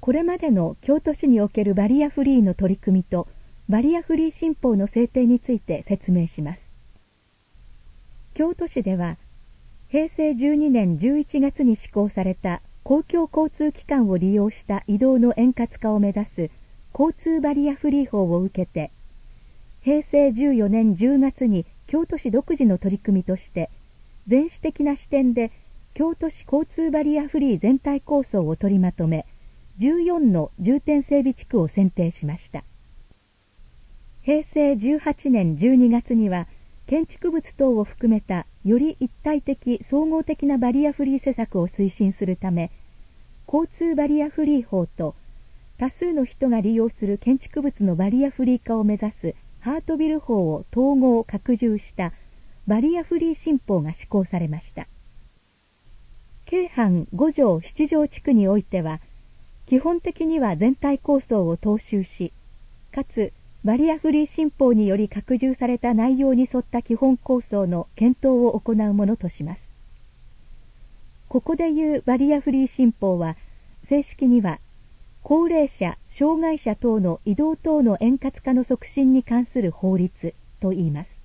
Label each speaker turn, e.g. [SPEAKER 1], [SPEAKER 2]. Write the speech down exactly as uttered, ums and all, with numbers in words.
[SPEAKER 1] これまでの京都市におけるバリアフリーの取り組みとバリアフリー新法の制定について説明します。京都市ではへいせいじゅうにねんじゅういちがつに施行された公共交通機関を利用した移動の円滑化を目指す交通バリアフリー法を受けて、へいせいじゅうよねんじゅうがつに京都市独自の取り組みとして全市的な視点で京都市交通バリアフリー全体構想を取りまとめ、じゅうよんの重点整備地区を選定しました。へいせいじゅうはちねんじゅうにがつには建築物等を含めたより一体的総合的なバリアフリー施策を推進するため、交通バリアフリー法と多数の人が利用する建築物のバリアフリー化を目指すハートビル法を統合拡充したバリアフリー新法が施行されました。京阪ごじょうしちじょう地区においては、基本的には全体構想を踏襲し、かつバリアフリー新法により拡充された内容に沿った基本構想の検討を行うものとします。ここでいうバリアフリー新法は、正式には、高齢者、障害者等の移動等の円滑化の促進に関する法律と言います。